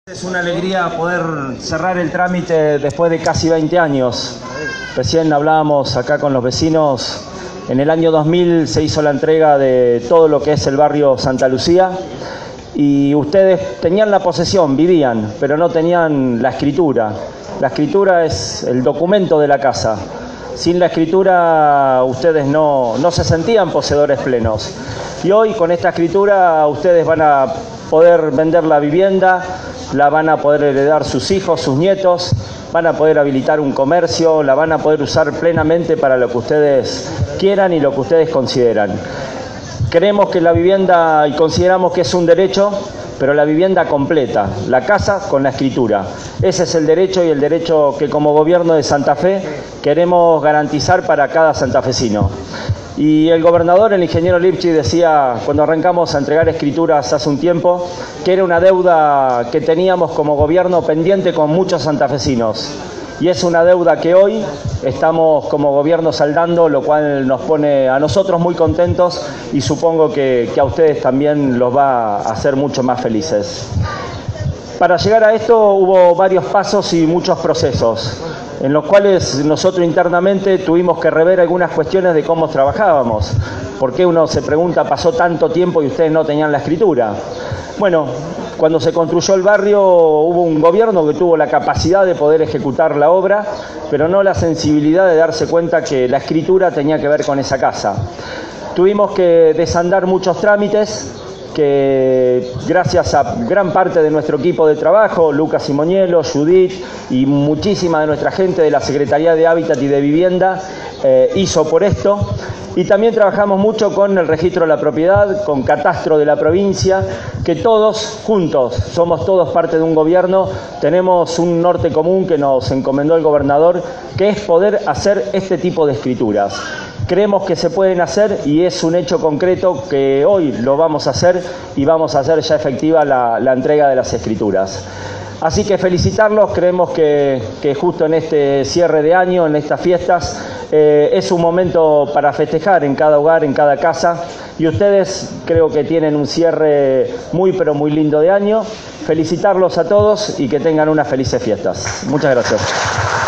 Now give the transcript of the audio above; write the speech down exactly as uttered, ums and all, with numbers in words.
Es una alegría poder cerrar el trámite después de casi veinte años. Recién hablábamos acá con los vecinos. En el año dos mil se hizo la entrega de todo lo que es el barrio Santa Lucía y ustedes tenían la posesión, vivían, pero no tenían la escritura. La escritura es el documento de la casa. Sin la escritura ustedes no, no se sentían poseedores plenos. Y hoy con esta escritura ustedes van a poder vender la vivienda, la van a poder heredar sus hijos, sus nietos, van a poder habilitar un comercio, la van a poder usar plenamente para lo que ustedes quieran y lo que ustedes consideran. Creemos que la vivienda, y consideramos que es un derecho, pero la vivienda completa, la casa con la escritura. Ese es el derecho y el derecho que como gobierno de Santa Fe queremos garantizar para cada santafesino. Y el gobernador, el ingeniero Lipchi, decía cuando arrancamos a entregar escrituras hace un tiempo que era una deuda que teníamos como gobierno pendiente con muchos santafesinos. Y es una deuda que hoy estamos como gobierno saldando, lo cual nos pone a nosotros muy contentos y supongo que, que a ustedes también los va a hacer mucho más felices. Para llegar a esto hubo varios pasos y muchos procesos, en los cuales nosotros internamente tuvimos que rever algunas cuestiones de cómo trabajábamos. ¿Por qué uno se pregunta, pasó tanto tiempo y ustedes no tenían la escritura? Bueno, cuando se construyó el barrio hubo un gobierno que tuvo la capacidad de poder ejecutar la obra, pero no la sensibilidad de darse cuenta que la escritura tenía que ver con esa casa. Tuvimos que desandar muchos trámites, que gracias a gran parte de nuestro equipo de trabajo, Lucas Simonielo, Judith y muchísima de nuestra gente de la Secretaría de Hábitat y de Vivienda eh, hizo por esto. Y también trabajamos mucho con el registro de la propiedad, con Catastro de la provincia, que todos juntos, somos todos parte de un gobierno, tenemos un norte común que nos encomendó el gobernador, que es poder hacer este tipo de escrituras. Creemos que se pueden hacer y es un hecho concreto que hoy lo vamos a hacer y vamos a hacer ya efectiva la, la entrega de las escrituras. Así que felicitarlos, creemos que, que justo en este cierre de año, en estas fiestas, eh, es un momento para festejar en cada hogar, en cada casa, y ustedes creo que tienen un cierre muy pero muy lindo de año. Felicitarlos a todos y que tengan unas felices fiestas. Muchas gracias.